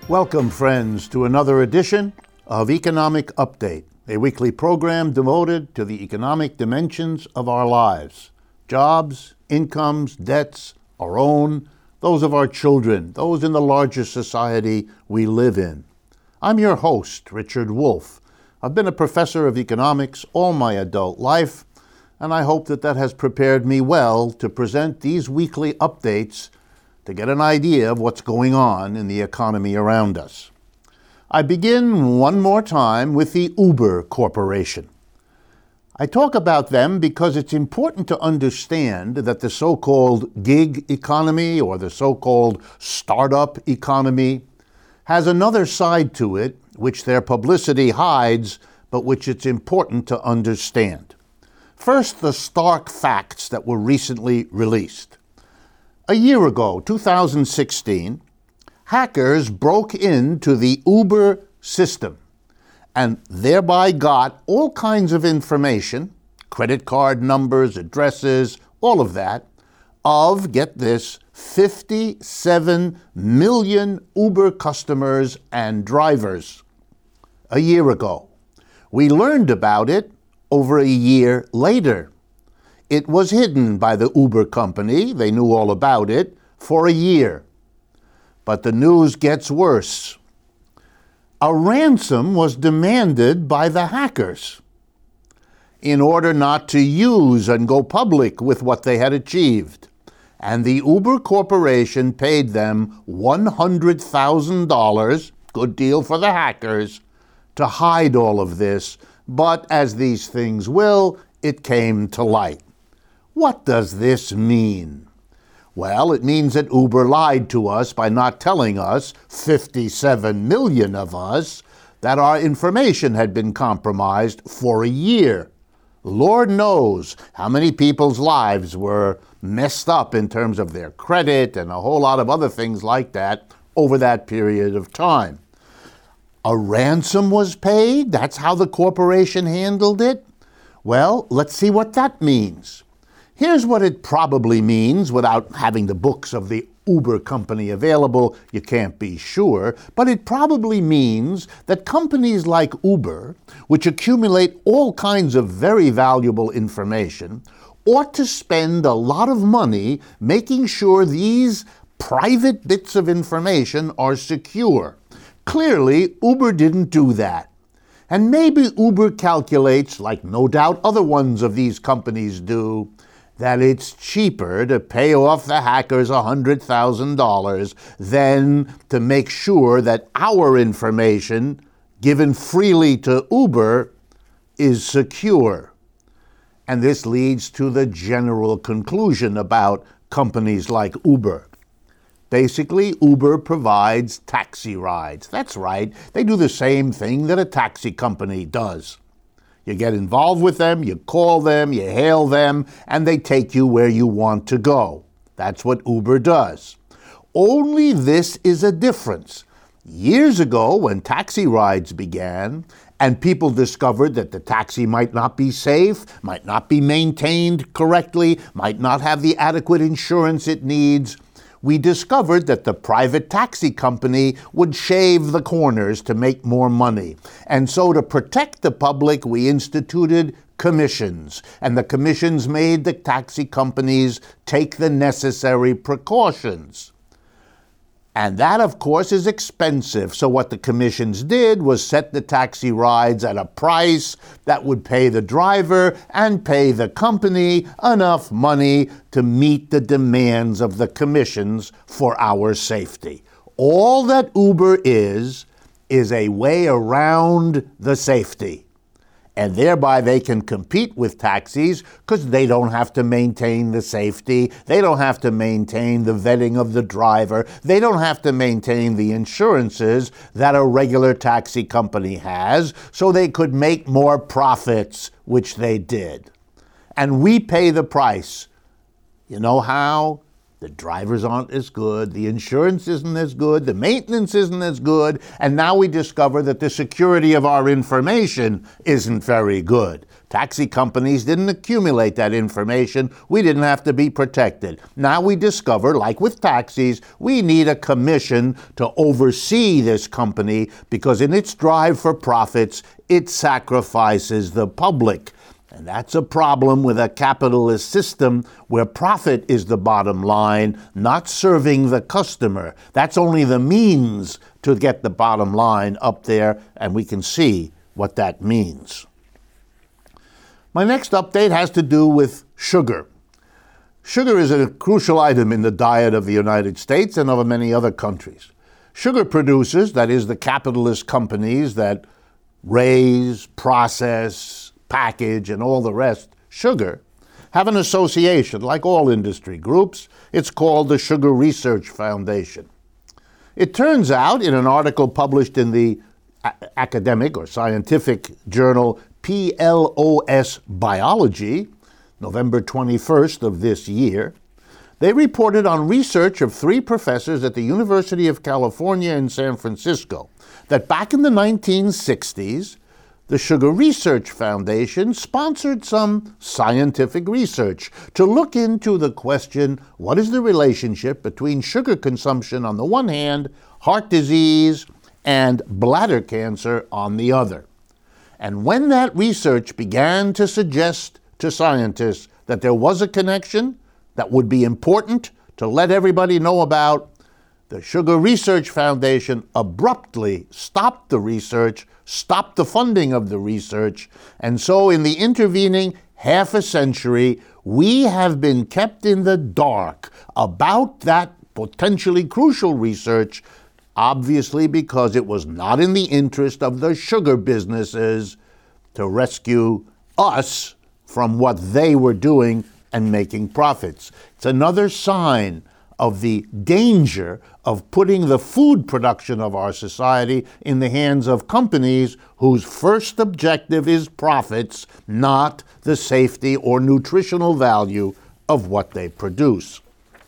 Welcome, friends, to another edition of Economic Update, a weekly program devoted to the economic dimensions of our lives. Jobs, incomes, debts, our own, those of our children, those in the larger society we live in. I'm your host, Richard Wolff. I've been a professor of economics all my adult life, and I hope that has prepared me well to present these weekly updates to get an idea of what's going on in the economy around us. I begin one more time with the Uber Corporation. I talk about them because it's important to understand that the so-called gig economy or the so-called startup economy has another side to it which their publicity hides, but which it's important to understand. First, the stark facts that were recently released. A year ago, 2016, hackers broke into the Uber system and thereby got all kinds of information, credit card numbers, addresses, all of that, of, get this, 57 million Uber customers and drivers. A year ago. We learned about it over a year later. It was hidden by the Uber company, they knew all about it, for a year. But the news gets worse. A ransom was demanded by the hackers in order not to use and go public with what they had achieved. And the Uber Corporation paid them $100,000, good deal for the hackers, to hide all of this. But as these things will, it came to light. What does this mean? Well, it means that Uber lied to us by not telling us, 57 million of us, that our information had been compromised for a year. Lord knows how many people's lives were messed up in terms of their credit and a whole lot of other things like that over that period of time. A ransom was paid? That's how the corporation handled it? Well, let's see what that means. Here's what it probably means without having the books of the Uber company available. You can't be sure. But it probably means that companies like Uber, which accumulate all kinds of very valuable information, ought to spend a lot of money making sure these private bits of information are secure. Clearly, Uber didn't do that. And maybe Uber calculates, like no doubt other ones of these companies do, that it's cheaper to pay off the hackers $100,000 than to make sure that our information, given freely to Uber, is secure. And this leads to the general conclusion about companies like Uber. Basically, Uber provides taxi rides. That's right. They do the same thing that a taxi company does. You get involved with them, you call them, you hail them, and they take you where you want to go. That's what Uber does. Only this is a difference. Years ago, when taxi rides began, and people discovered that the taxi might not be safe, might not be maintained correctly, might not have the adequate insurance it needs, we discovered that the private taxi company would shave the corners to make more money. And so to protect the public, we instituted commissions. And the commissions made the taxi companies take the necessary precautions. And that, of course, is expensive. So what the commissions did was set the taxi rides at a price that would pay the driver and pay the company enough money to meet the demands of the commissions for our safety. All that Uber is a way around the safety. And thereby they can compete with taxis because they don't have to maintain the safety. They don't have to maintain the vetting of the driver. They don't have to maintain the insurances that a regular taxi company has, so they could make more profits, which they did. And we pay the price. You know how? The drivers aren't as good, the insurance isn't as good, the maintenance isn't as good, and now we discover that the security of our information isn't very good. Taxi companies didn't accumulate that information. We didn't have to be protected. Now we discover, like with taxis, we need a commission to oversee this company because in its drive for profits, it sacrifices the public. And that's a problem with a capitalist system where profit is the bottom line, not serving the customer. That's only the means to get the bottom line up there, and we can see what that means. My next update has to do with sugar. Sugar is a crucial item in the diet of the United States and of many other countries. Sugar producers, that is the capitalist companies that raise, process, package, and all the rest, sugar, have an association, like all industry groups. It's called the Sugar Research Foundation. It turns out, in an article published in the academic or scientific journal PLOS Biology, November 21st of this year, they reported on research of 3 professors at the University of California in San Francisco that back in the 1960s, the Sugar Research Foundation sponsored some scientific research to look into the question, what is the relationship between sugar consumption on the one hand, heart disease, and bladder cancer on the other? And when that research began to suggest to scientists that there was a connection that would be important to let everybody know about, the Sugar Research Foundation abruptly stopped the research, stopped the funding of the research, and so in the intervening half a century, we have been kept in the dark about that potentially crucial research, obviously because it was not in the interest of the sugar businesses to rescue us from what they were doing and making profits. It's another sign of the danger of putting the food production of our society in the hands of companies whose first objective is profits, not the safety or nutritional value of what they produce.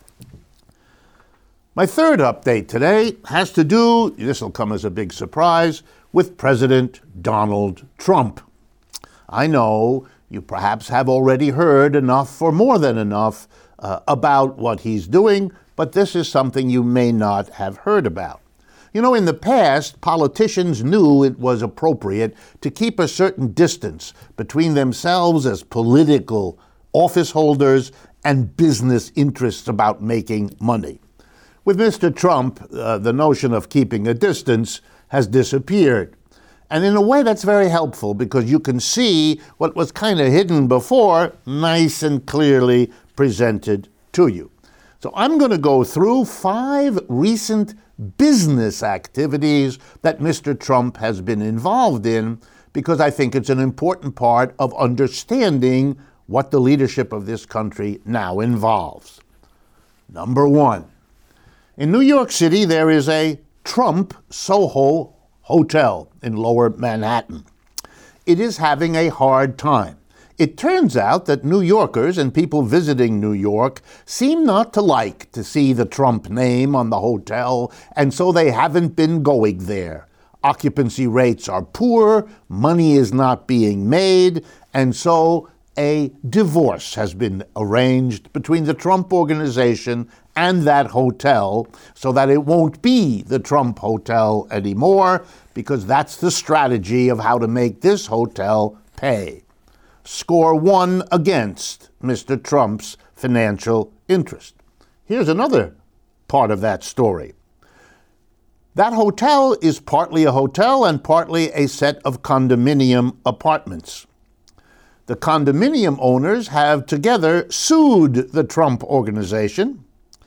My third update today has to do, this will come as a big surprise, with President Donald Trump. I know you perhaps have already heard enough or more than enough about what he's doing, but this is something you may not have heard about. You know, in the past, politicians knew it was appropriate to keep a certain distance between themselves as political office holders and business interests about making money. With Mr. Trump, the notion of keeping a distance has disappeared. And in a way, that's very helpful because you can see what was kind of hidden before, nice and clearly presented to you. So I'm going to go through 5 recent business activities that Mr. Trump has been involved in because I think it's an important part of understanding what the leadership of this country now involves. Number 1. In New York City, there is a Trump Soho Hotel in Lower Manhattan. It is having a hard time. It turns out that New Yorkers and people visiting New York seem not to like to see the Trump name on the hotel, and so they haven't been going there. Occupancy rates are poor, money is not being made, and so a divorce has been arranged between the Trump Organization and that hotel so that it won't be the Trump Hotel anymore, because that's the strategy of how to make this hotel pay. Score 1 against Mr. Trump's financial interest. Here's another part of that story. That hotel is partly a hotel and partly a set of condominium apartments. The condominium owners have together sued the Trump Organization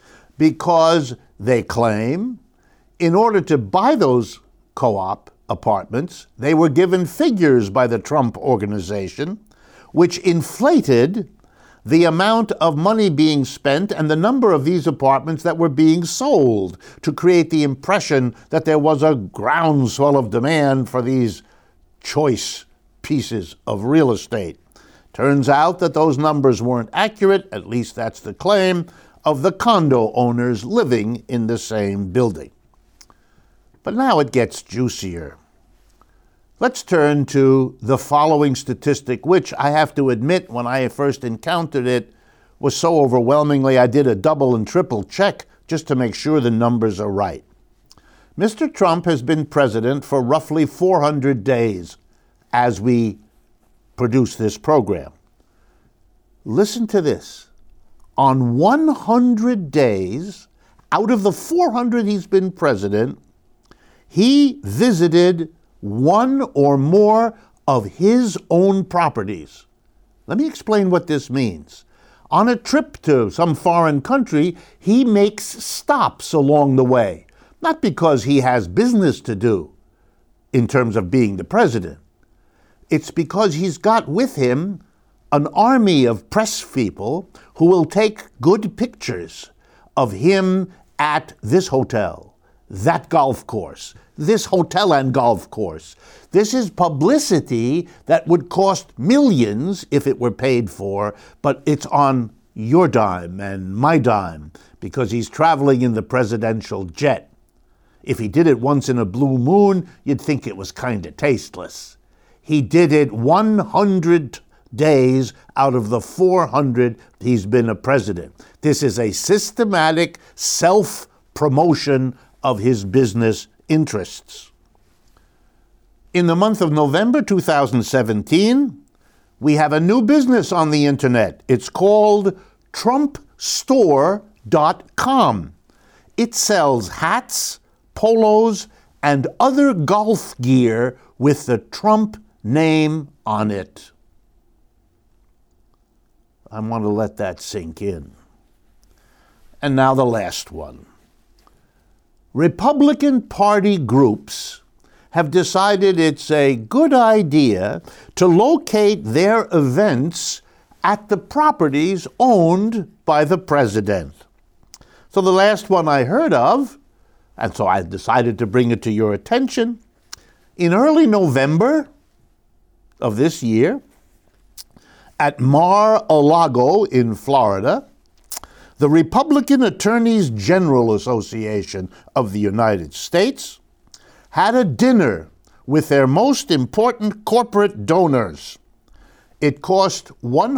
because they claim in order to buy those co-op apartments, they were given figures by the Trump Organization which inflated the amount of money being spent and the number of these apartments that were being sold to create the impression that there was a groundswell of demand for these choice pieces of real estate. Turns out that those numbers weren't accurate, at least that's the claim. of the condo owners living in the same building. But now it gets juicier. Let's turn to the following statistic, which I have to admit, when I first encountered it, was so overwhelmingly I did a double and triple check just to make sure the numbers are right. Mr. Trump has been president for roughly 400 days as we produce this program. Listen to this. On 100 days, out of the 400 he's been president, he visited one or more of his own properties. Let me explain what this means. On a trip to some foreign country, he makes stops along the way, not because he has business to do in terms of being the president. It's because he's got with him an army of press people who will take good pictures of him at this hotel, that golf course, this hotel and golf course. This is publicity that would cost millions if it were paid for, but it's on your dime and my dime because he's traveling in the presidential jet. If he did it once in a blue moon, you'd think it was kind of tasteless. He did it 100 days out of the 400 he's been a president. This is a systematic self-promotion of his business interests. In the month of November 2017, we have a new business on the internet. It's called TrumpStore.com. It sells hats, polos, and other golf gear with the Trump name on it. I want to let that sink in. And now the last one. Republican Party groups have decided it's a good idea to locate their events at the properties owned by the president. So the last one I heard of, and so I decided to bring it to your attention, in early November of this year, at Mar-a-Lago in Florida, the Republican Attorneys General Association of the United States had a dinner with their most important corporate donors. It cost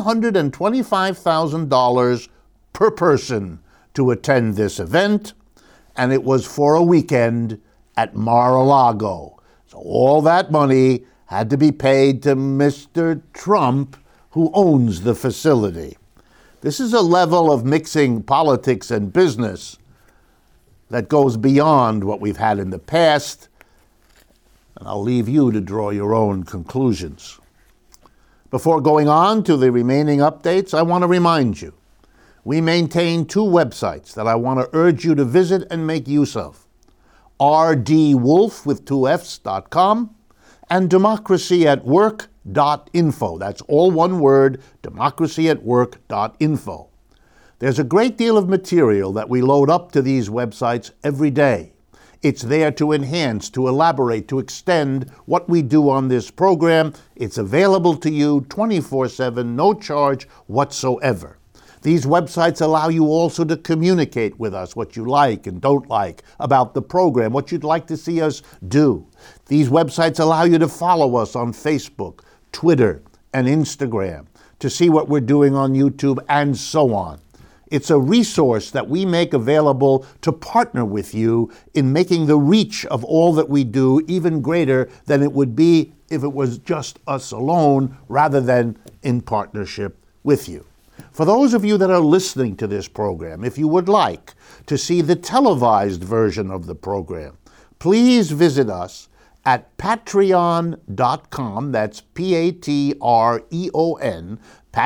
$125,000 per person to attend this event, and it was for a weekend at Mar-a-Lago. So all that money had to be paid to Mr. Trump, who owns the facility. This is a level of mixing politics and business that goes beyond what we've had in the past, and I'll leave you to draw your own conclusions. Before going on to the remaining updates, I want to remind you, we maintain two websites that I want to urge you to visit and make use of. rdwolf with 2fs.com and democracyatwork.info. That's all one word, democracyatwork.info. There's a great deal of material that we load up to these websites every day. It's there to enhance, to elaborate, to extend what we do on this program. It's available to you 24/7, no charge whatsoever. These websites allow you also to communicate with us what you like and don't like about the program, what you'd like to see us do. These websites allow you to follow us on Facebook, Twitter, and Instagram, to see what we're doing on YouTube, and so on. It's a resource that we make available to partner with you in making the reach of all that we do even greater than it would be if it was just us alone rather than in partnership with you. For those of you that are listening to this program, if you would like to see the televised version of the program, please visit us at patreon.com, that's Patreon,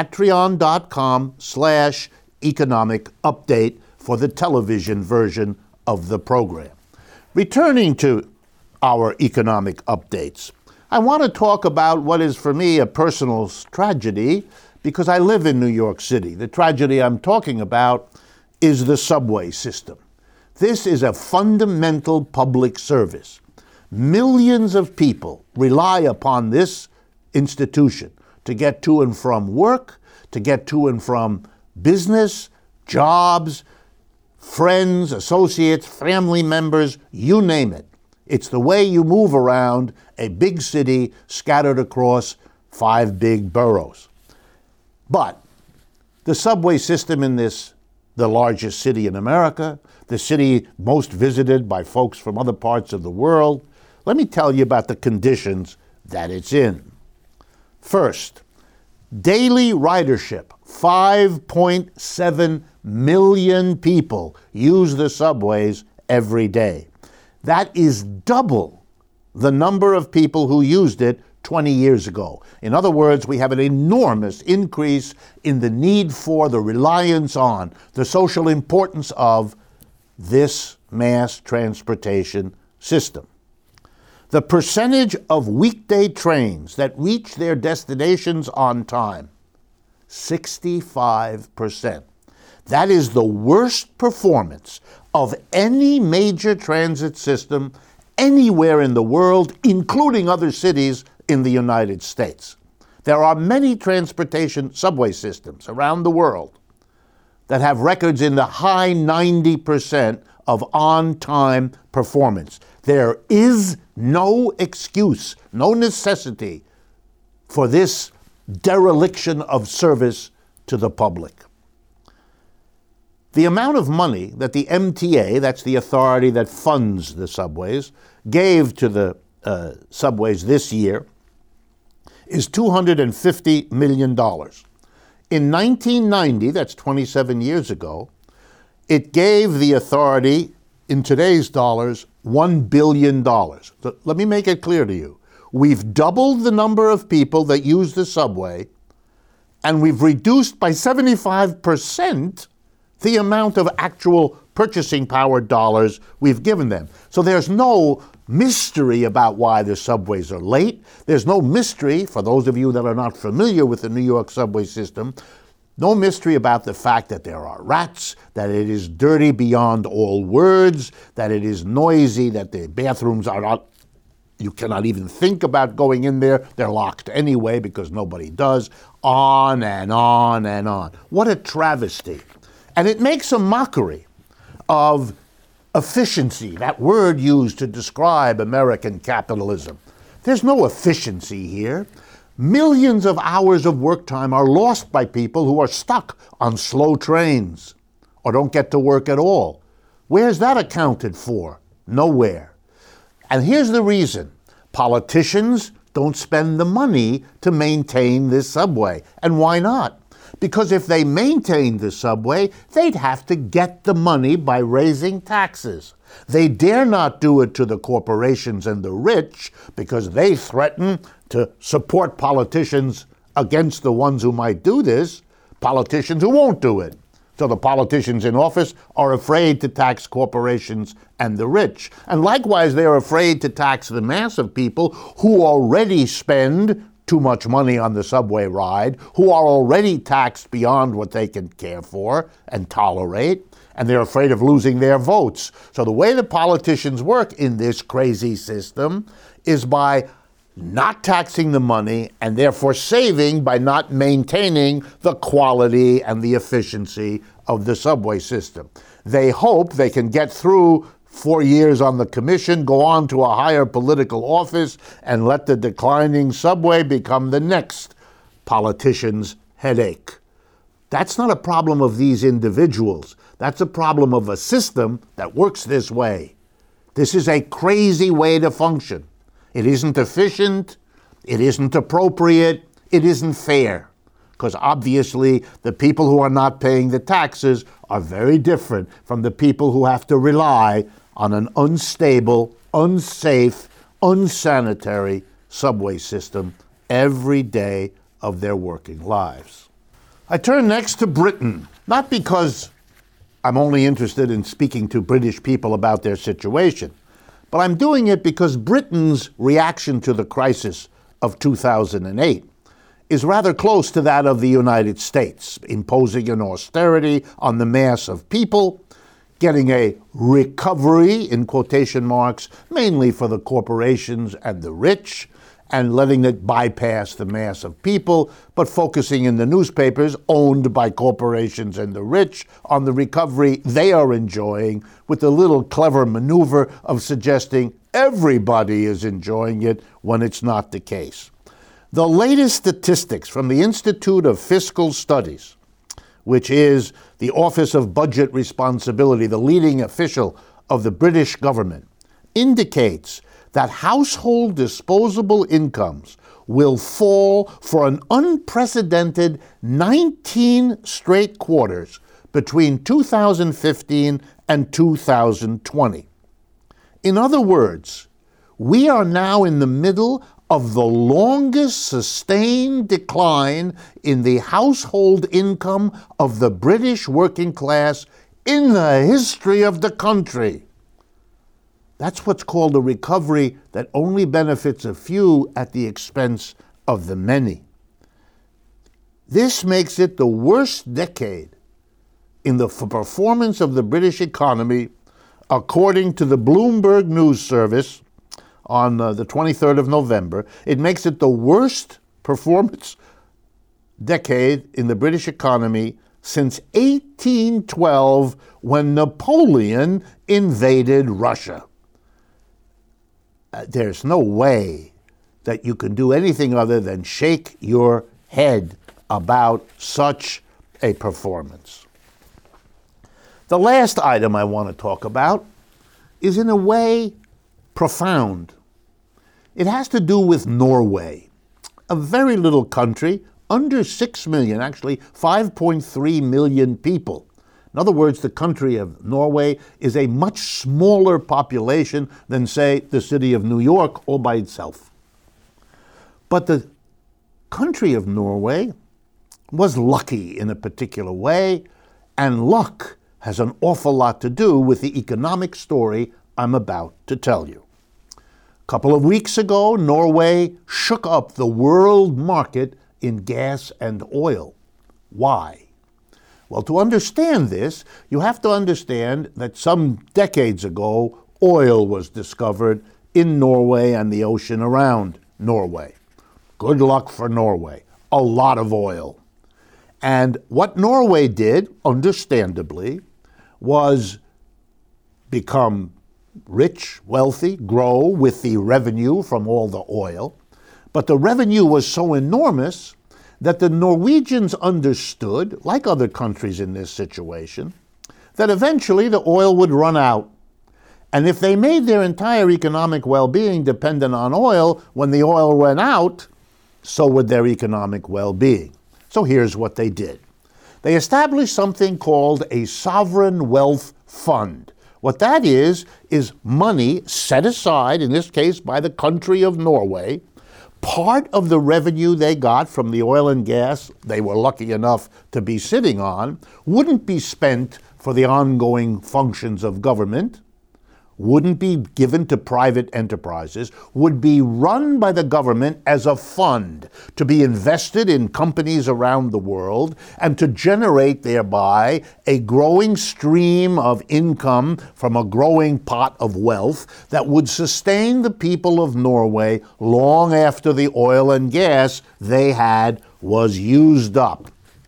patreon.com/economic update for the television version of the program. Returning to our economic updates, I want to talk about what is for me a personal tragedy because I live in New York City. The tragedy I'm talking about is the subway system. This is a fundamental public service. Millions of people rely upon this institution to get to and from work, to get to and from business, jobs, friends, associates, family members, you name it. It's the way you move around a big city scattered across 5 big boroughs. But the subway system in the largest city in America, the city most visited by folks from other parts of the world, let me tell you about the conditions that it's in. First, daily ridership. 5.7 million people use the subways every day. That is double the number of people who used it 20 years ago. In other words, we have an enormous increase in the need for, the reliance on, the social importance of this mass transportation system. The percentage of weekday trains that reach their destinations on time, 65%. That is the worst performance of any major transit system anywhere in the world, including other cities in the United States. There are many transportation subway systems around the world that have records in the high 90% of on-time performance. There is no excuse, no necessity for this dereliction of service to the public. The amount of money that the MTA, that's the authority that funds the subways, gave to the subways this year is $250 million. In 1990, that's 27 years ago, it gave the authority, in today's dollars, $1 billion. Let me make it clear to you. We've doubled the number of people that use the subway, and we've reduced by 75% the amount of actual purchasing power dollars we've given them. So there's no mystery about why the subways are late. There's no mystery, for those of you that are not familiar with the New York subway system, no mystery about the fact that there are rats, that it is dirty beyond all words, that it is noisy, that the bathrooms are not, you cannot even think about going in there. They're locked anyway because nobody does. On and on and on. What a travesty. And it makes a mockery of efficiency, that word used to describe American capitalism. There's no efficiency here. Millions of hours of work time are lost by people who are stuck on slow trains or don't get to work at all. Where's that accounted for? Nowhere. And here's the reason. Politicians don't spend the money to maintain this subway. And why not? Because if they maintained the subway, they'd have to get the money by raising taxes. They dare not do it to the corporations and the rich because they threaten to support politicians against the ones who might do this, politicians who won't do it. So the politicians in office are afraid to tax corporations and the rich. And likewise, they're afraid to tax the mass of people who already spend too much money on the subway ride, who are already taxed beyond what they can care for and tolerate, and they're afraid of losing their votes. So the way the politicians work in this crazy system is by not taxing the money and therefore saving by not maintaining the quality and the efficiency of the subway system. They hope they can get through 4 years on the commission, go on to a higher political office, and let the declining subway become the next politician's headache. That's not a problem of these individuals. That's a problem of a system that works this way. This is a crazy way to function. It isn't efficient, it isn't appropriate, it isn't fair. Because obviously the people who are not paying the taxes are very different from the people who have to rely on an unstable, unsafe, unsanitary subway system every day of their working lives. I turn next to Britain, not because I'm only interested in speaking to British people about their situation, but I'm doing it because Britain's reaction to the crisis of 2008 is rather close to that of the United States, imposing an austerity on the mass of people, getting a recovery, in quotation marks, mainly for the corporations and the rich, and letting it bypass the mass of people, but focusing in the newspapers owned by corporations and the rich on the recovery they are enjoying, with the little clever maneuver of suggesting everybody is enjoying it when it's not the case. The latest statistics from the Institute of Fiscal Studies, which is the Office of Budget Responsibility, the leading official of the British government, indicates that household disposable incomes will fall for an unprecedented 19 straight quarters between 2015 and 2020. In other words, we are now in the middle of the longest sustained decline in the household income of the British working class in the history of the country. That's what's called a recovery that only benefits a few at the expense of the many. This makes it the worst decade in the performance of the British economy, according to the Bloomberg News Service on the 23rd of November. It makes it the worst performance decade in the British economy since 1812, when Napoleon invaded Russia. There's no way that you can do anything other than shake your head about such a performance. The last item I want to talk about is, in a way, profound. It has to do with Norway, a very little country, under 6 million, actually 5.3 million people. In other words, the country of Norway is a much smaller population than, say, the city of New York all by itself. But the country of Norway was lucky in a particular way, and luck has an awful lot to do with the economic story I'm about to tell you. A couple of weeks ago, Norway shook up the world market in gas and oil. Why? Well, to understand this, you have to understand that some decades ago, oil was discovered in Norway and the ocean around Norway. Good luck for Norway. A lot of oil. And what Norway did, understandably, was become rich, wealthy, grow with the revenue from all the oil. But the revenue was so enormous that the Norwegians understood, like other countries in this situation, that eventually the oil would run out. And if they made their entire economic well-being dependent on oil, when the oil ran out, so would their economic well-being. So here's what they did. They established something called a sovereign wealth fund. What that is money set aside, in this case by the country of Norway. Part of the revenue they got from the oil and gas they were lucky enough to be sitting on wouldn't be spent for the ongoing functions of government, wouldn't be given to private enterprises, would be run by the government as a fund to be invested in companies around the world and to generate thereby a growing stream of income from a growing pot of wealth that would sustain the people of Norway long after the oil and gas they had was used up.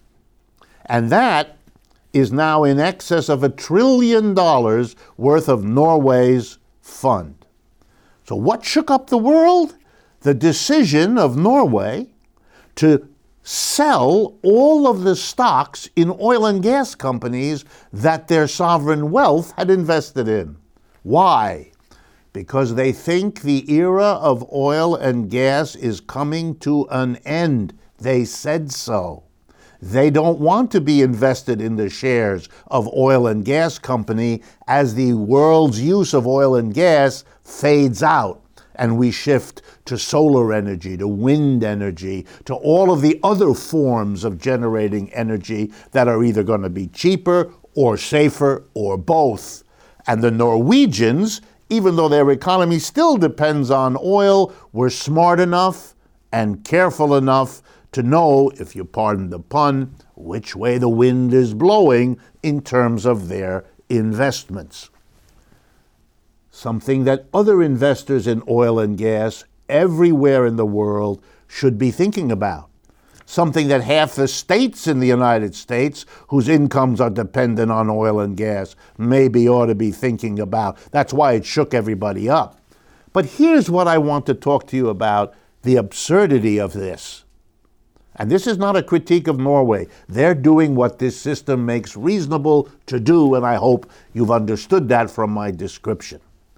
And that is now in excess of $1 trillion worth of Norway's fund. So what shook up the world? The decision of Norway to sell all of the stocks in oil and gas companies that their sovereign wealth had invested in. Why? Because they think the era of oil and gas is coming to an end. They said so. They don't want to be invested in the shares of oil and gas company as the world's use of oil and gas fades out and we shift to solar energy, to wind energy, to all of the other forms of generating energy that are either going to be cheaper or safer or both. And the Norwegians, even though their economy still depends on oil, were smart enough and careful enough to know, if you pardon the pun, which way the wind is blowing in terms of their investments. Something that other investors in oil and gas everywhere in the world should be thinking about. Something that half the states in the United States, whose incomes are dependent on oil and gas, maybe ought to be thinking about. That's why it shook everybody up. But here's what I want to talk to you about, the absurdity of this. And this is not a critique of Norway. They're doing what this system makes reasonable to do, and I hope you've understood that from my description.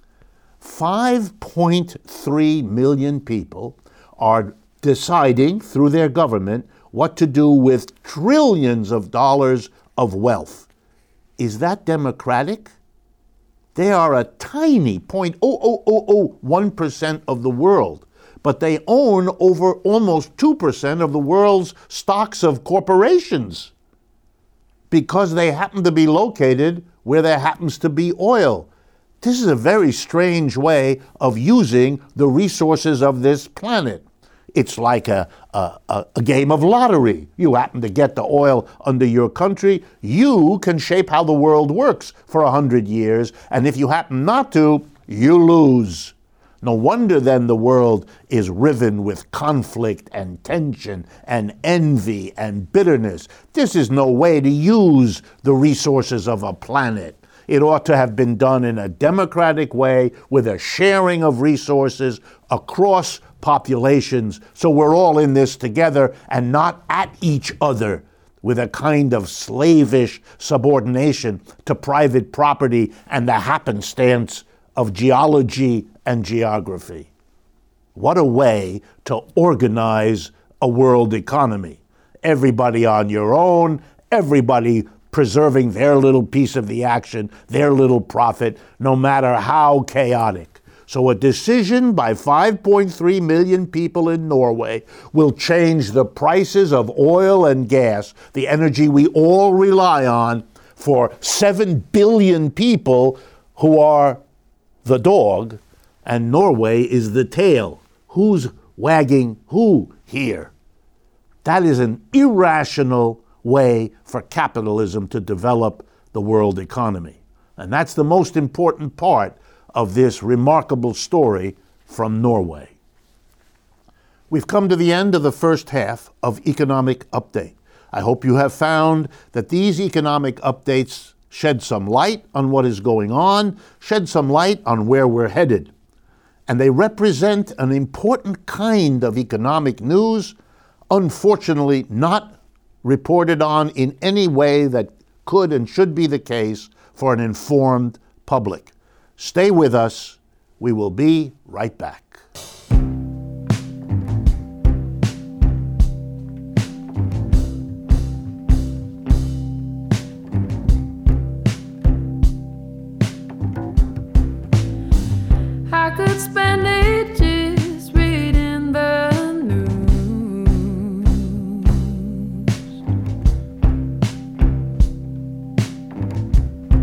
5.3 million people are deciding through their government what to do with trillions of dollars of wealth. Is that democratic? They are a tiny 0.00001% of the world, but they own over almost 2% of the world's stocks of corporations because they happen to be located where there happens to be oil. This is a very strange way of using the resources of this planet. It's like a game of lottery. You happen to get the oil under your country. You can shape how the world works for 100 years, and if you happen not to, you lose. No wonder then the world is riven with conflict and tension and envy and bitterness. This is no way to use the resources of a planet. It ought to have been done in a democratic way with a sharing of resources across populations, so we're all in this together and not at each other with a kind of slavish subordination to private property and the happenstance of geology and geography. What a way to organize a world economy. Everybody on your own, everybody preserving their little piece of the action, their little profit, no matter how chaotic. So a decision by 5.3 million people in Norway will change the prices of oil and gas, the energy we all rely on, for 7 billion people who are the dog, and Norway is the tail. Who's wagging who here? That is an irrational way for capitalism to develop the world economy. And that's the most important part of this remarkable story from Norway. We've come to the end of the first half of Economic Update. I hope you have found that these economic updates shed some light on what is going on, shed some light on where we're headed. And they represent an important kind of economic news, unfortunately not reported on in any way that could and should be the case for an informed public. Stay with us. We will be right back. I could spend ages reading the news.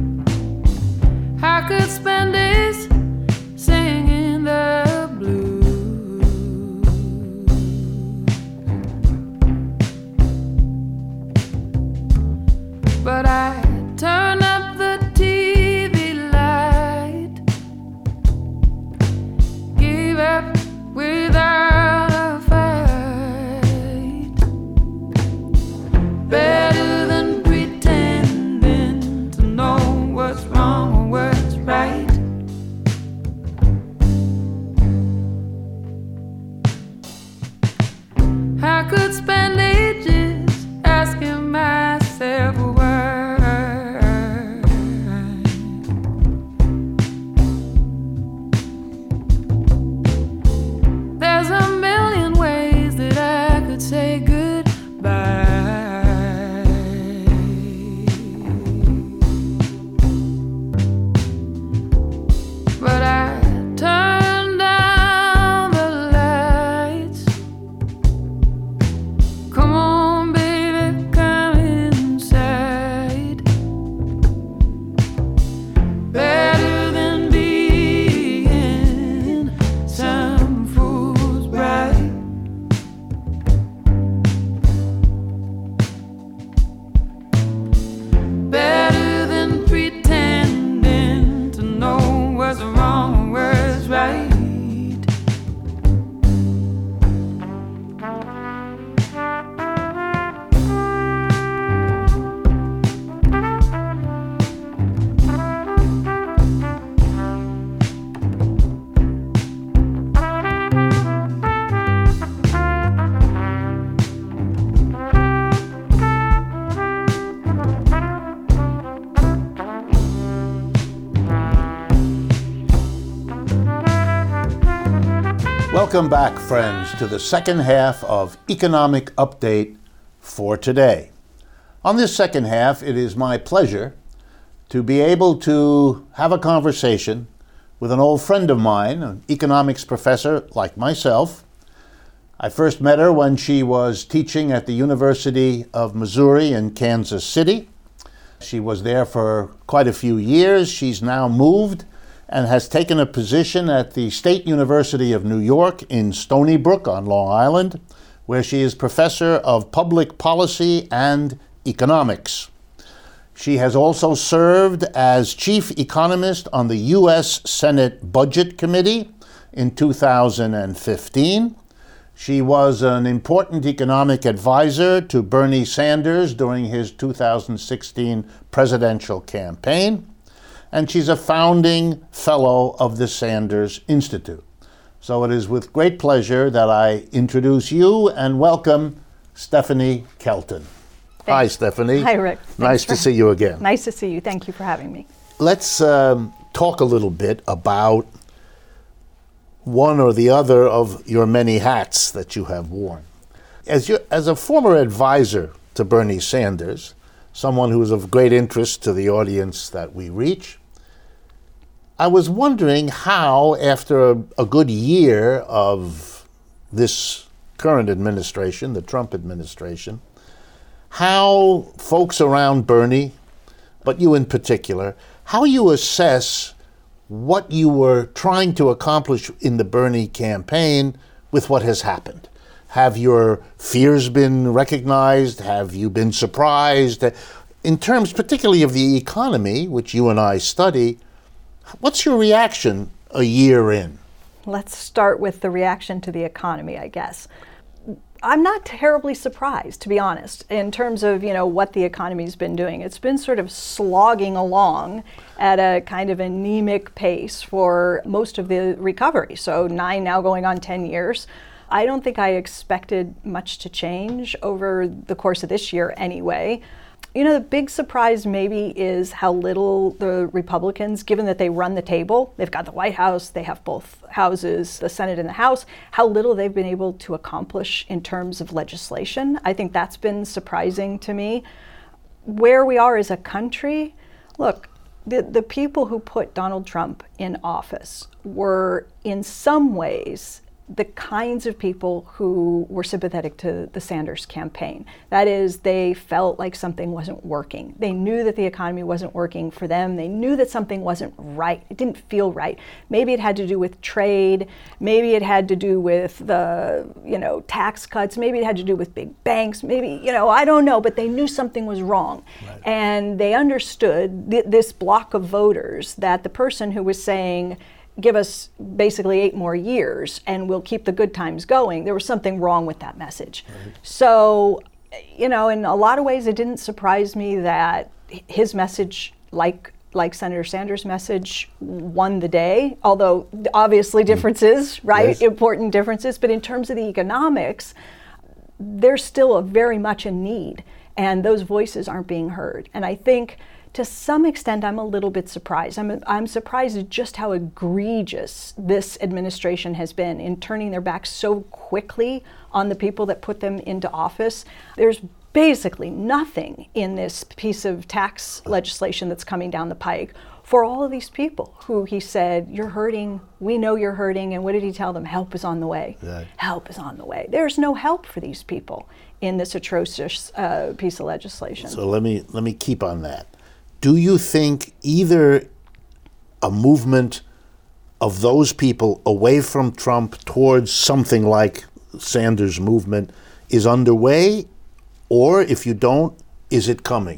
I could spend days singing the blues. Welcome back, friends, to the second half of Economic Update for today. On this second half, it is my pleasure to be able to have a conversation with an old friend of mine, an economics professor like myself. I first met her when she was teaching at the University of Missouri in Kansas City. She was there for quite a few years. She's now moved and has taken a position at the State University of New York in Stony Brook on Long Island, where she is professor of public policy and economics. She has also served as chief economist on the U.S. Senate Budget Committee in 2015. She was an important economic advisor to Bernie Sanders during his 2016 presidential campaign. And she's a founding fellow of the Sanders Institute. So it is with great pleasure that I introduce you and welcome Stephanie Kelton. Thanks. Hi, Stephanie. Hi, Rick. Nice to see you again. Nice to see you. Thank you for having me. Let's talk a little bit about one or the other of your many hats that you have worn. As a former advisor to Bernie Sanders, someone who is of great interest to the audience that we reach, I was wondering how, after a good year of this current administration, the Trump administration, how folks around Bernie, but you in particular, how you assess what you were trying to accomplish in the Bernie campaign with what has happened. Have your fears been recognized? Have you been surprised? In terms particularly of the economy, which you and I study, what's your reaction a year in? Let's start with the reaction to the economy, I guess. I'm not terribly surprised, to be honest, in terms of, what the economy's been doing. It's been sort of slogging along at a kind of anemic pace for most of the recovery. So 9 now going on 10 years. I don't think I expected much to change over the course of this year anyway. The big surprise maybe is how little the Republicans, given that they run the table, they've got the White House, they have both houses, the Senate and the House, how little they've been able to accomplish in terms of legislation. I think that's been surprising to me. Where we are as a country, look, the people who put Donald Trump in office were in some ways the kinds of people who were sympathetic to the Sanders campaign. That is, they felt like something wasn't working. They knew that the economy wasn't working for them. They knew that something wasn't right. It didn't feel right. Maybe it had to do with trade. Maybe it had to do with the, tax cuts. Maybe it had to do with big banks. Maybe, I don't know, but they knew something was wrong. Right. And they understood this block of voters that the person who was saying, give us basically 8 more years and we'll keep the good times going, there was something wrong with that message. Right. So, in a lot of ways, it didn't surprise me that his message, like Senator Sanders' message, won the day, although obviously differences, right? Yes. Important differences. But in terms of the economics, there's still very much a need, and those voices aren't being heard. And I think to some extent, I'm a little bit surprised. I'm surprised at just how egregious this administration has been in turning their back so quickly on the people that put them into office. There's basically nothing in this piece of tax legislation that's coming down the pike for all of these people who he said, you're hurting, we know you're hurting, and what did he tell them? Help is on the way. Right. Help is on the way. There's no help for these people in this atrocious piece of legislation. So let me keep on that. Do you think either a movement of those people away from Trump towards something like Sanders' movement is underway? Or if you don't, is it coming?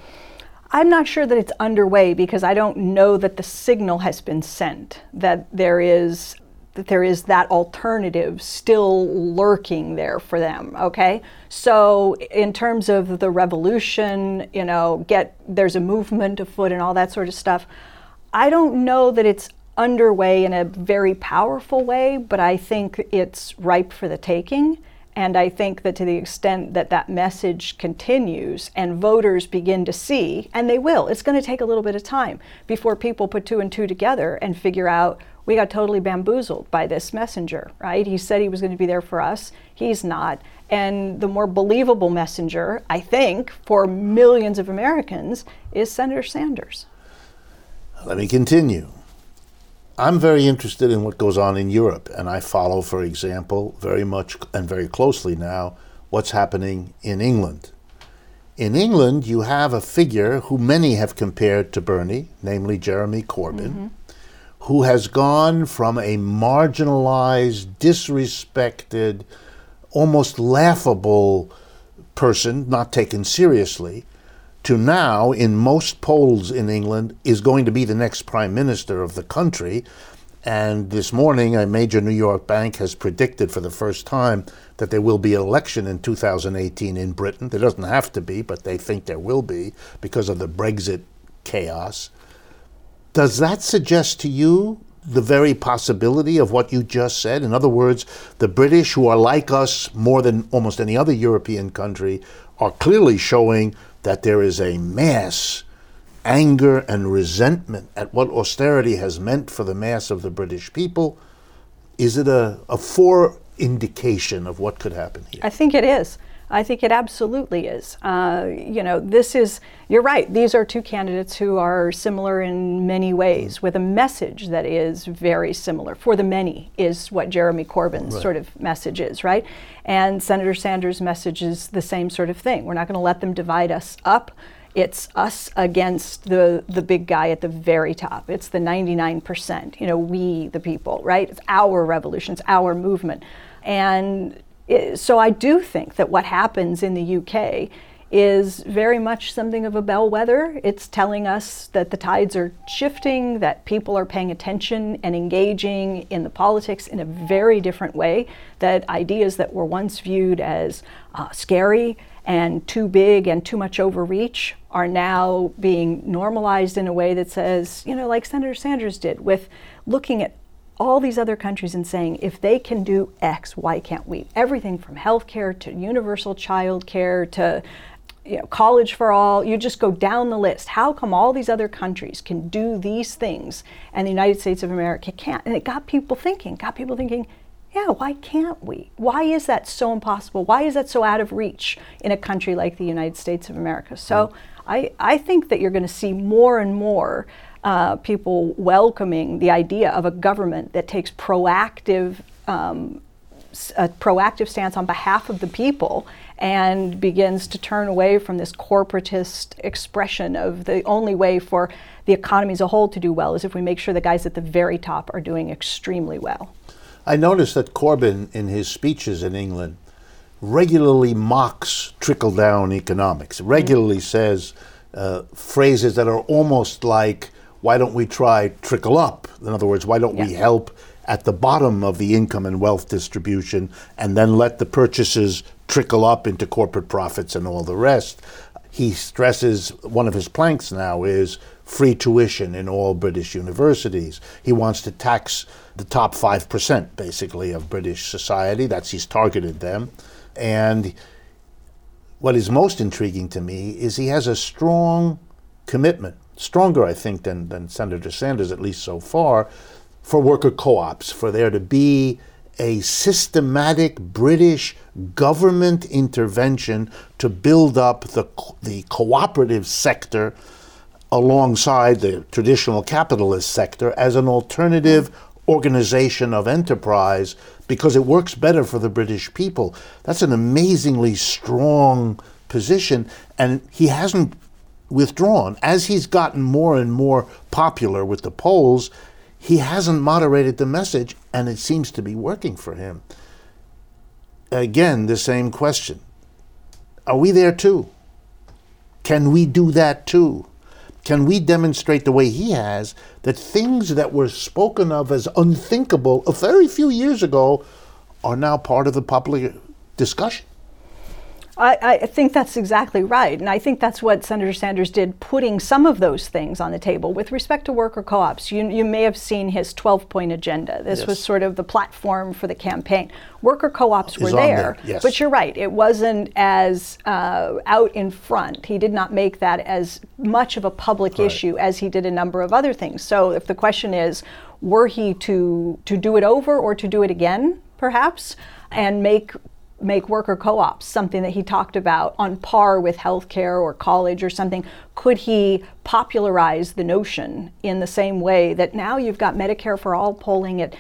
I'm not sure that it's underway because I don't know that the signal has been sent that there is that alternative still lurking there for them, okay? So in terms of the revolution, there's a movement afoot and all that sort of stuff, I don't know that it's underway in a very powerful way, but I think it's ripe for the taking. And I think that to the extent that that message continues and voters begin to see, and they will, it's going to take a little bit of time before people put two and two together and figure out we got totally bamboozled by this messenger, right? He said he was going to be there for us. He's not. And the more believable messenger, I think, for millions of Americans is Senator Sanders. Let me continue. I'm very interested in what goes on in Europe, and I follow, for example, very much and very closely now what's happening in England. In England, you have a figure who many have compared to Bernie, namely Jeremy Corbyn, who has gone from a marginalized, disrespected, almost laughable person, not taken seriously, to now, in most polls in England, is going to be the next prime minister of the country. And this morning, a major New York bank has predicted for the first time that there will be an election in 2018 in Britain. There doesn't have to be, but they think there will be because of the Brexit chaos. Does that suggest to you the very possibility of what you just said? In other words, the British, who are like us more than almost any other European country, are clearly showing that there is a mass anger and resentment at what austerity has meant for the mass of the British people. Is it a fore-indication of what could happen here? I think it is. I think it absolutely is. You're right, these are two candidates who are similar in many ways, with a message that is very similar. For the many is what Jeremy Corbyn's sort of message is, right? And Senator Sanders' message is the same sort of thing. We're not going to let them divide us up. It's us against the big guy at the very top. It's the 99%, we the people, right? It's our revolution, it's our movement. And so I do think that what happens in the UK is very much something of a bellwether. It's telling us that the tides are shifting, that people are paying attention and engaging in the politics in a very different way, that ideas that were once viewed as scary and too big and too much overreach are now being normalized in a way that says, like Senator Sanders did, with looking at all these other countries and saying, if they can do X, why can't we? Everything from healthcare to universal child care to college for all, you just go down the list. How come all these other countries can do these things and the United States of America can't? And it got people thinking, yeah, why can't we? Why is that so impossible? Why is that so out of reach in a country like the United States of America? So I think that you're going to see more and more people welcoming the idea of a government that takes a proactive stance on behalf of the people and begins to turn away from this corporatist expression of the only way for the economy as a whole to do well is if we make sure the guys at the very top are doing extremely well. I noticed that Corbyn, in his speeches in England, regularly mocks trickle-down economics, regularly says phrases that are almost like, why don't we try trickle up? In other words, why don't we help at the bottom of the income and wealth distribution and then let the purchases trickle up into corporate profits and all the rest? He stresses, one of his planks now is free tuition in all British universities. He wants to tax the top 5%, basically, of British society. He's targeted them. And what is most intriguing to me is he has a strong commitment, stronger, I think, than Senator Sanders, at least so far, for worker co-ops, for there to be a systematic British government intervention to build up the cooperative sector alongside the traditional capitalist sector as an alternative organization of enterprise, because it works better for the British people. That's an amazingly strong position, and he hasn't withdrawn. As he's gotten more and more popular with the polls, he hasn't moderated the message, and it seems to be working for him. Again, the same question. Are we there too? Can we do that too? Can we demonstrate the way he has that things that were spoken of as unthinkable a very few years ago are now part of the public discussion? I think that's exactly right. And I think that's what Senator Sanders did, putting some of those things on the table. With respect to worker co-ops, you may have seen his 12-point agenda. This was sort of the platform for the campaign. Worker co-ops were there, yes. But you're right, it wasn't as out in front. He did not make that as much of a public issue as he did a number of other things. So if the question is, were he to do it over or to do it again, perhaps, and make worker co-ops something that he talked about on par with healthcare or college or something, could he popularize the notion in the same way that now you've got Medicare for All polling at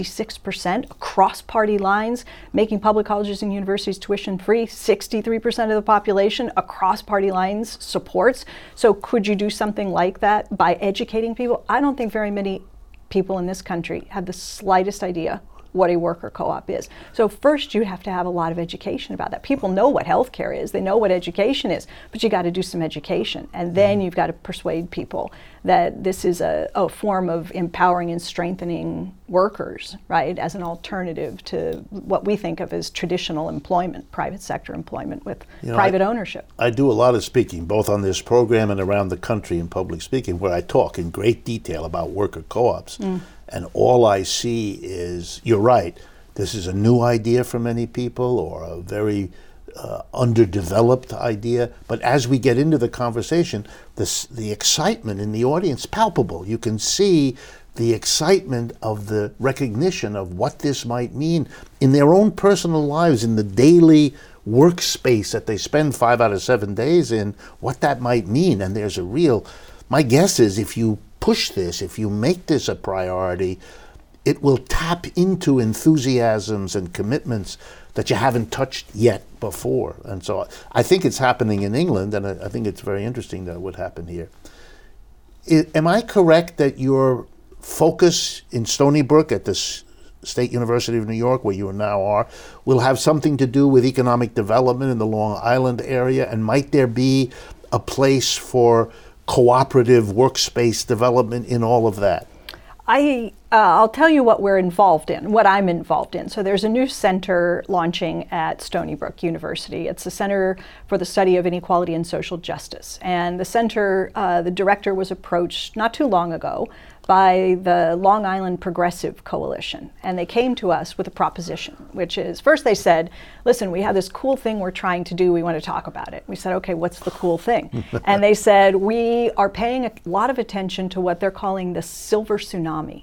66% across party lines, making public colleges and universities tuition free, 63% of the population across party lines supports. So could you do something like that by educating people? I don't think very many people in this country have the slightest idea what a worker co-op is. So first you have to have a lot of education about that. People know what healthcare is, they know what education is, but you got to do some education. And then you've got to persuade people that this is a form of empowering and strengthening workers, right, as an alternative to what we think of as traditional employment, private sector employment with private ownership. I do a lot of speaking, both on this program and around the country in public speaking, where I talk in great detail about worker co-ops. And all I see is, you're right, this is a new idea for many people, or a very underdeveloped idea. But as we get into the conversation, the excitement in the audience is palpable. You can see the excitement of the recognition of what this might mean in their own personal lives, in the daily workspace that they spend 5 out of 7 days in, what that might mean. And there's my guess is, if you push this, if you make this a priority, it will tap into enthusiasms and commitments that you haven't touched yet before. And so I think it's happening in England, and I think it's very interesting that it would happen here. Am I correct that your focus in Stony Brook at the State University of New York, where you now are, will have something to do with economic development in the Long Island area? And might there be a place for cooperative workspace development in all of that? I'll tell you what we're involved in, what I'm involved in. So there's a new center launching at Stony Brook University. It's a Center for the Study of Inequality and Social Justice. And the center, the director was approached not too long ago by the Long Island Progressive Coalition. And they came to us with a proposition, which is, first they said, listen, we have this cool thing we're trying to do, we want to talk about it. We said, okay, what's the cool thing? And they said, we are paying a lot of attention to what they're calling the silver tsunami.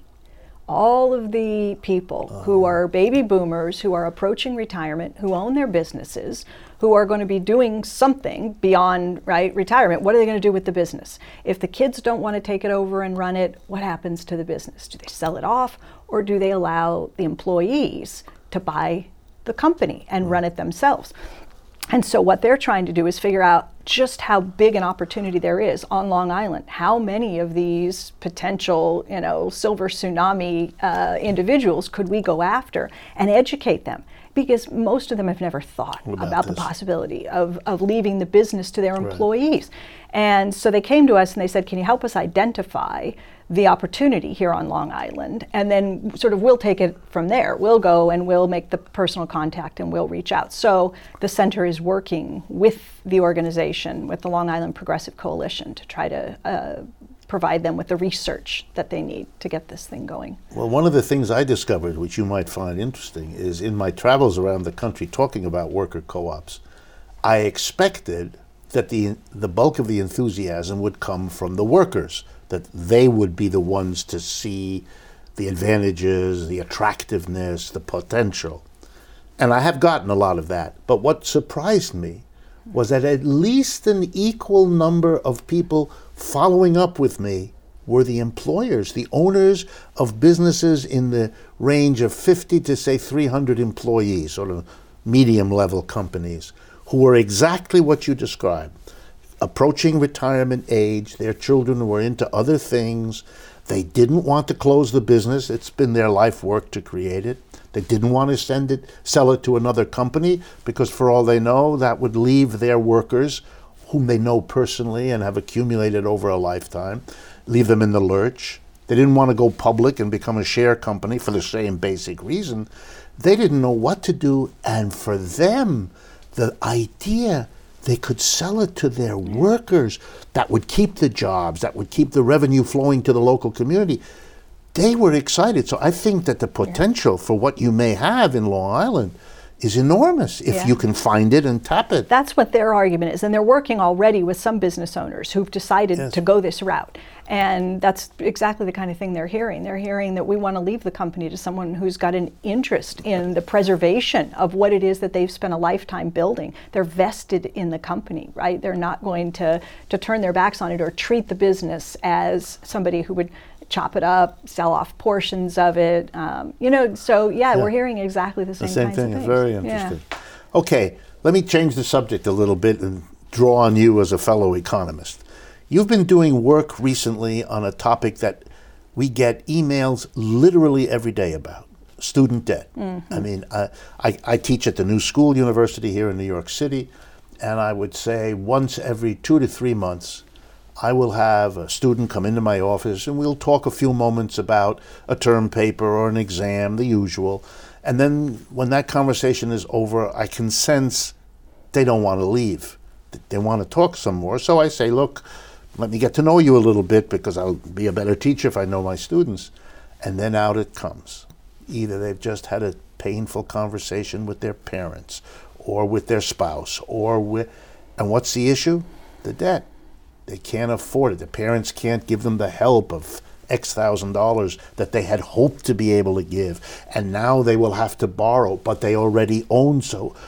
All of the people who are baby boomers, who are approaching retirement, who own their businesses, who are going to be doing something beyond retirement, what are they going to do with the business? If the kids don't want to take it over and run it, what happens to the business? Do they sell it off, or do they allow the employees to buy the company and run it themselves? And so what they're trying to do is figure out just how big an opportunity there is on Long Island. How many of these potential, silver tsunami individuals could we go after and educate them? Because most of them have never thought about the possibility of leaving the business to their employees. And so they came to us and they said, can you help us identify the opportunity here on Long Island? And then sort of we'll take it from there. We'll go and we'll make the personal contact and we'll reach out. So the center is working with the organization, with the Long Island Progressive Coalition, to try to provide them with the research that they need to get this thing going. Well, one of the things I discovered, which you might find interesting, is in my travels around the country talking about worker co-ops, I expected that the bulk of the enthusiasm would come from the workers, that they would be the ones to see the advantages, the attractiveness, the potential. And I have gotten a lot of that. But what surprised me was that at least an equal number of people following up with me were the employers, the owners of businesses in the range of 50 to, say, 300 employees, sort of medium-level companies, who were exactly what you described. Approaching retirement age, their children were into other things. They didn't want to close the business. It's been their life work to create it. They didn't want to sell it to another company, because for all they know, that would leave their workers, whom they know personally and have accumulated over a lifetime, leave them in the lurch. They didn't want to go public and become a share company for the same basic reason. They didn't know what to do, and for them, the idea they could sell it to their workers, that would keep the jobs, that would keep the revenue flowing to the local community, they were excited. So I think that the potential for what you may have in Long Island is enormous if you can find it and tap it. That's what their argument is. And they're working already with some business owners who've decided to go this route. And that's exactly the kind of thing they're hearing. They're hearing that we want to leave the company to someone who's got an interest in the preservation of what it is that they've spent a lifetime building. They're vested in the company, right? They're not going to turn their backs on it or treat the business as somebody who would chop it up, sell off portions of it. We're hearing exactly the same thing. Kinds of things. Very interesting. Okay, let me change the subject a little bit and draw on you as a fellow economist. You've been doing work recently on a topic that we get emails literally every day about, student debt. Mm-hmm. I mean, I teach at the New School University here in New York City, and I would say once every 2 to 3 months, I will have a student come into my office and we'll talk a few moments about a term paper or an exam, the usual. And then when that conversation is over, I can sense they don't want to leave. They want to talk some more. So I say, look, let me get to know you a little bit because I'll be a better teacher if I know my students. And then out it comes. Either they've just had a painful conversation with their parents or with their spouse and what's the issue? The debt. They can't afford it. The parents can't give them the help of X $1,000 that they had hoped to be able to give. And now they will have to borrow, but they already owe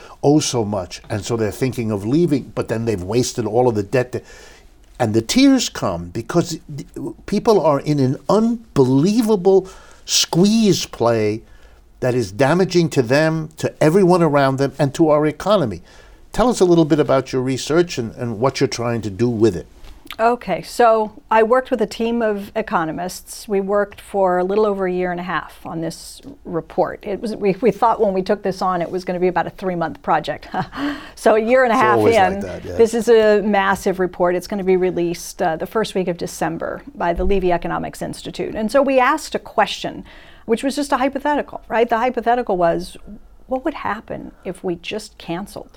so much. And so they're thinking of leaving, but then they've wasted all of the debt. And the tears come because people are in an unbelievable squeeze play that is damaging to them, to everyone around them, and to our economy. Tell us a little bit about your research and what you're trying to do with it. Okay, so I worked with a team of economists. We worked for a little over a year and a half on this report. We thought when we took this on it was going to be about a 3-month project. So a year and a half in, like that, yes. This is a massive report. It's going to be released the first week of December by the Levy Economics Institute. And so we asked a question, which was just a hypothetical, right? The hypothetical was, what would happen if we just canceled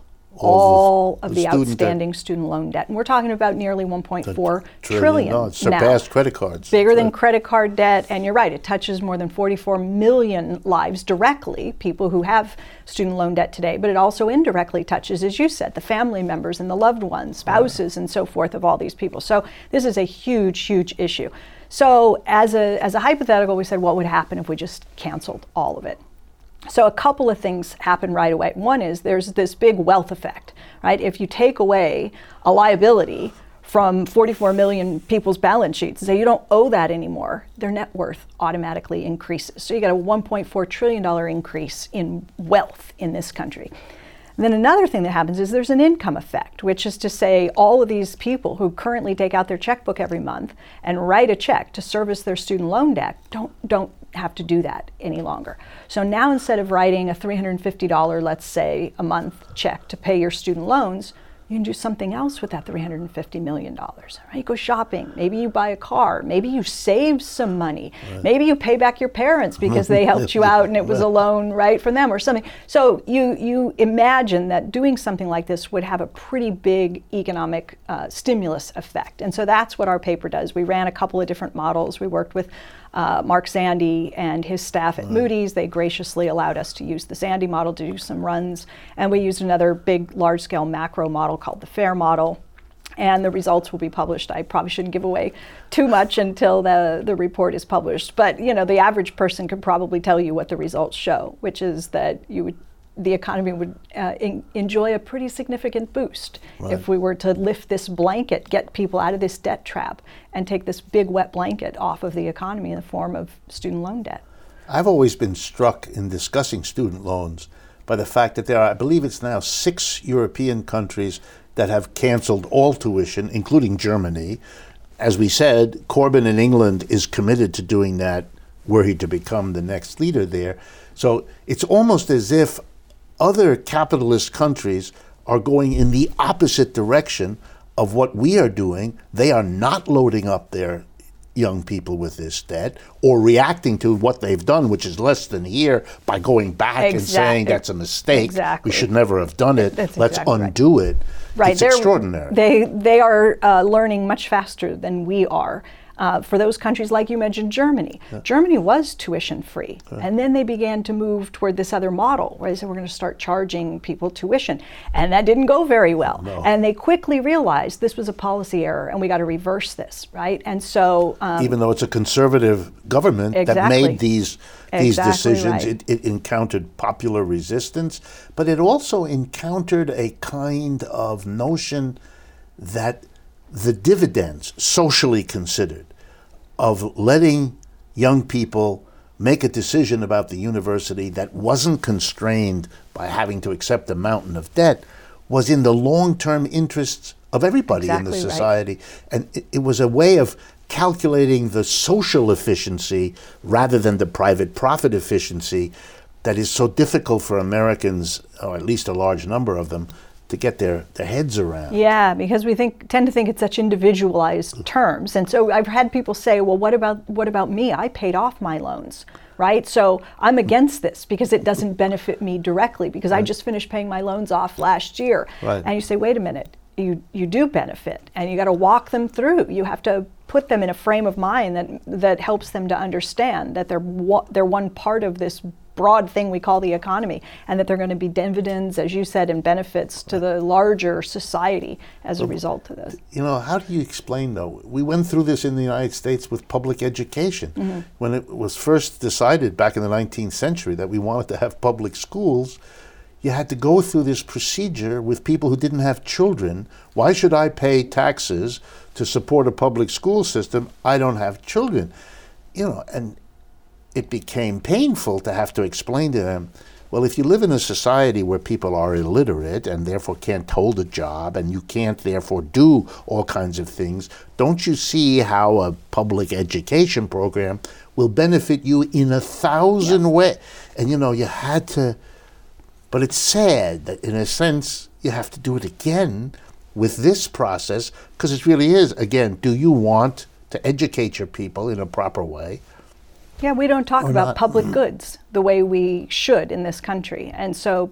all of the outstanding student loan debt? And we're talking about nearly 1.4 trillion no, it surpassed credit cards. Bigger than credit card debt. And you're right, it touches more than 44 million lives directly, people who have student loan debt today. But it also indirectly touches, as you said, the family members and the loved ones, spouses and so forth of all these people. So this is a huge, huge issue. So as a hypothetical, we said, what would happen if we just canceled all of it? So a couple of things happen right away. One is there's this big wealth effect, right? If you take away a liability from 44 million people's balance sheets and say you don't owe that anymore, their net worth automatically increases. So you got a $1.4 trillion increase in wealth in this country. And then another thing that happens is there's an income effect, which is to say all of these people who currently take out their checkbook every month and write a check to service their student loan debt don't have to do that any longer. So now instead of writing a $350, let's say, a month check to pay your student loans, you can do something else with that $350 million. Right? You go shopping, maybe you buy a car, maybe you save some money, maybe you pay back your parents because they helped you out and it was a loan, right, from them or something. So you imagine that doing something like this would have a pretty big economic stimulus effect. And so that's what our paper does. We ran a couple of different models. We worked with Mark Zandi and his staff at Moody's. They graciously allowed us to use the Zandi model to do some runs. And we used another big, large-scale macro model called the FAIR model. And the results will be published. I probably shouldn't give away too much until the report is published. But the average person could probably tell you what the results show, which is that the economy would enjoy a pretty significant boost if we were to lift this blanket, get people out of this debt trap, and take this big wet blanket off of the economy in the form of student loan debt. I've always been struck in discussing student loans by the fact that there are, I believe it's now 6 European countries that have canceled all tuition, including Germany. As we said, Corbyn in England is committed to doing that were he to become the next leader there. So it's almost as if other capitalist countries are going in the opposite direction of what we are doing. They are not loading up their young people with this debt or reacting to what they've done, which is less than here, by going back and saying that's a mistake. Exactly. We should never have done it. That's Let's exactly undo it. Right. It's extraordinary. They are learning much faster than we are. For those countries, like you mentioned, Germany. Germany was tuition free. And then they began to move toward this other model where they said, we're going to start charging people tuition. And that didn't go very well. No. And they quickly realized this was a policy error and we got to reverse this, right? And so... even though it's a conservative government that made these decisions, right. it encountered popular resistance, but it also encountered a kind of notion that the dividends, socially considered, of letting young people make a decision about the university that wasn't constrained by having to accept a mountain of debt was in the long-term interests of everybody in the society. Right. And it was a way of calculating the social efficiency rather than the private profit efficiency that is so difficult for Americans, or at least a large number of them, to get their heads around. Yeah, because we tend to think it's such individualized terms. And so I've had people say, well, what about me? I paid off my loans, right? So I'm against this because it doesn't benefit me directly because I just finished paying my loans off last year. Right. And you say, wait a minute, you do benefit and you got to walk them through. You have to put them in a frame of mind that helps them to understand that they're one part of this broad thing we call the economy, and that they're going to be dividends, as you said, and benefits to the larger society as a result of this. You know, how do you explain, though? We went through this in the United States with public education. Mm-hmm. When it was first decided back in the 19th century that we wanted to have public schools, you had to go through this procedure with people who didn't have children. Why should I pay taxes to support a public school system? I don't have children. You know, and it became painful to have to explain to them, well, if you live in a society where people are illiterate and therefore can't hold a job and you can't therefore do all kinds of things, don't you see how a public education program will benefit you in 1,000 ways? And you know, you had to, but it's sad that in a sense you have to do it again with this process, because it really is, again, do you want to educate your people in a proper way? Yeah, we don't talk about public goods the way we should in this country. And so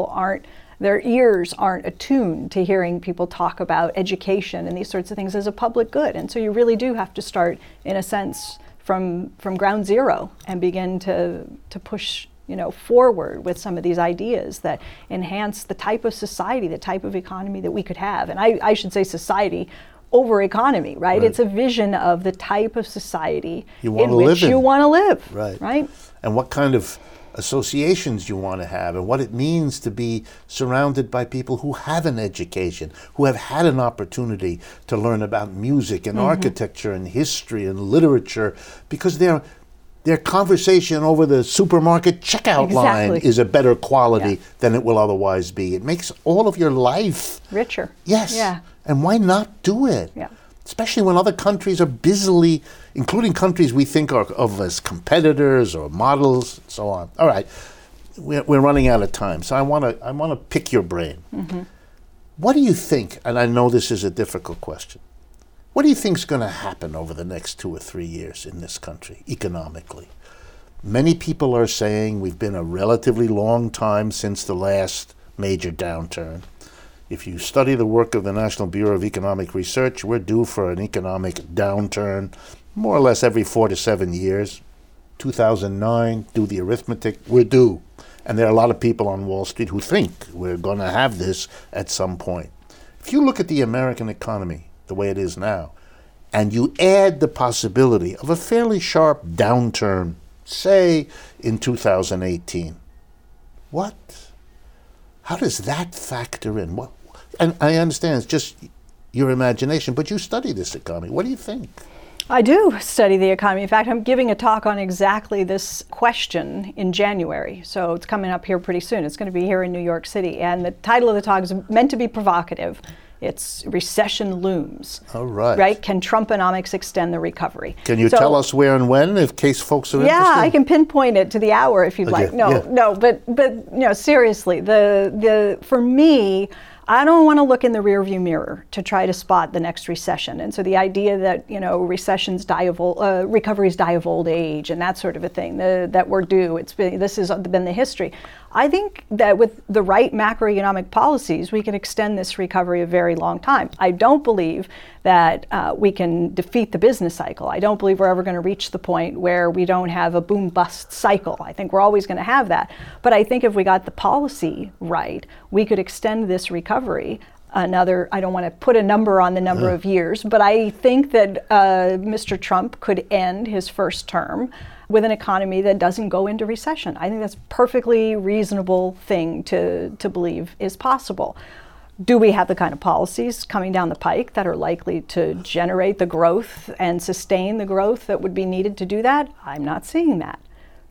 their ears aren't attuned to hearing people talk about education and these sorts of things as a public good. And so you really do have to start, in a sense, from ground zero and begin to push forward with some of these ideas that enhance the type of society, the type of economy that we could have. And I should say society over economy, right? It's a vision of the type of society in which you want to live, right? And what kind of associations you want to have and what it means to be surrounded by people who have an education, who have had an opportunity to learn about music and architecture and history and literature, because their conversation over the supermarket checkout line is a better quality than it will otherwise be. It makes all of your life richer. Yes. Yeah. And why not do it? Yeah. Especially when other countries are busily, including countries we think of as competitors or models, and so on. All right, we're running out of time, so I want to pick your brain. Mm-hmm. What do you think? And I know this is a difficult question. What do you think is going to happen over the next 2 or 3 years in this country economically? Many people are saying we've been a relatively long time since the last major downturn. If you study the work of the National Bureau of Economic Research, we're due for an economic downturn more or less every 4 to 7 years. 2009, do the arithmetic, we're due. And there are a lot of people on Wall Street who think we're going to have this at some point. If you look at the American economy the way it is now, and you add the possibility of a fairly sharp downturn, say in 2018, how does that factor in? And I understand it's just your imagination, but you study this economy. What do you think? I do study the economy. In fact, I'm giving a talk on exactly this question in January. So it's coming up here pretty soon. It's going to be here in New York City. And the title of the talk is meant to be provocative. It's Recession Looms. All right. Right? Can Trumponomics extend the recovery? Can you tell us where and when, in case folks are interested? Yeah, I can pinpoint it to the hour if you'd like. No, but seriously, for me, I don't want to look in the rearview mirror to try to spot the next recession. And so the idea that, recessions recoveries die of old age and that sort of a thing, that we're due, this has been the history. I think that with the right macroeconomic policies, we can extend this recovery a very long time. I don't believe that we can defeat the business cycle. I don't believe we're ever going to reach the point where we don't have a boom-bust cycle. I think we're always going to have that. But I think if we got the policy right, we could extend this recovery another, I don't want to put a number on the number of years, but I think that Mr. Trump could end his first term with an economy that doesn't go into recession. I think that's a perfectly reasonable thing to believe is possible. Do we have the kind of policies coming down the pike that are likely to generate the growth and sustain the growth that would be needed to do that? I'm not seeing that.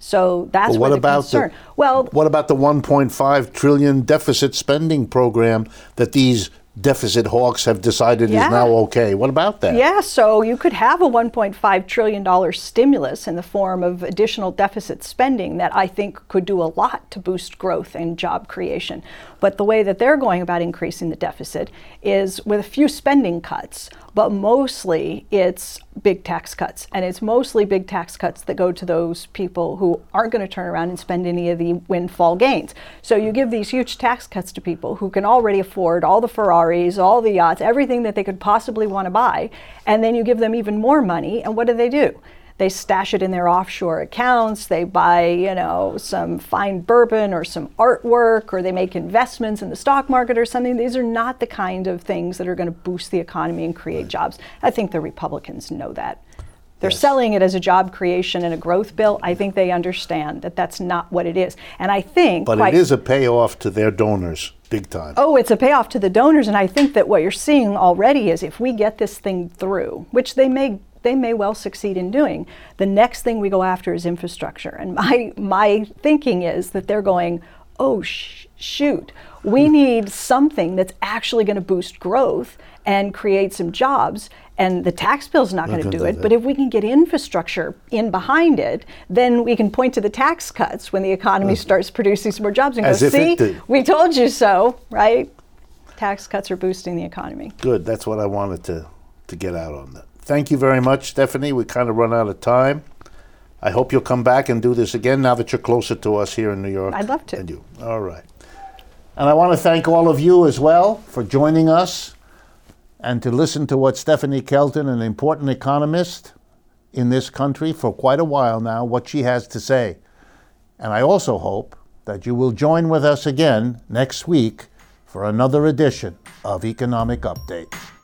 So that's what the about concern. What about the $1.5 trillion deficit spending program that these deficit hawks have decided is now okay? What about that? Yeah, so you could have a $1.5 trillion stimulus in the form of additional deficit spending that I think could do a lot to boost growth and job creation. But the way that they're going about increasing the deficit is with a few spending cuts, but mostly it's big tax cuts. And it's mostly big tax cuts that go to those people who aren't going to turn around and spend any of the windfall gains. So you give these huge tax cuts to people who can already afford all the Ferraris, all the yachts, everything that they could possibly want to buy, and then you give them even more money, and what do? They stash it in their offshore accounts, they buy, some fine bourbon or some artwork, or they make investments in the stock market or something. These are not the kind of things that are going to boost the economy and create jobs. I think the Republicans know that. They're selling it as a job creation and a growth bill. I think they understand that that's not what it is. And I think... But it is a payoff to their donors, big time. Oh, it's a payoff to the donors, and I think that what you're seeing already is if we get this thing through, which they may well succeed in doing, the next thing we go after is infrastructure. And my thinking is that they're going, oh, shoot, we need something that's actually going to boost growth and create some jobs, and the tax bill's not going to do it. But if we can get infrastructure in behind it, then we can point to the tax cuts when the economy starts producing some more jobs and go, see, we told you so, right? Tax cuts are boosting the economy. Good, that's what I wanted to get out on that. Thank you very much, Stephanie. We kind of run out of time. I hope you'll come back and do this again now that you're closer to us here in New York. I'd love to. And you. All right. And I want to thank all of you as well for joining us and to listen to what Stephanie Kelton, an important economist in this country for quite a while now, what she has to say. And I also hope that you will join with us again next week for another edition of Economic Update.